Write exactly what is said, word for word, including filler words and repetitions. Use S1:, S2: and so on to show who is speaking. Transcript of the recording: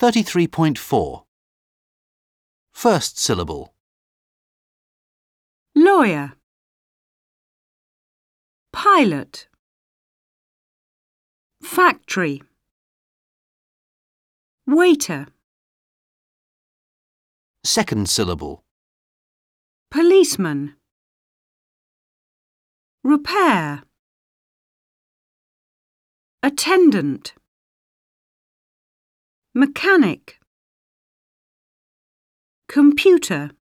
S1: thirty-three point four. First syllable.
S2: Lawyer, pilot, factory, waiter,
S1: Second syllable.
S2: policeman, repair, attendant, mechanic, computer.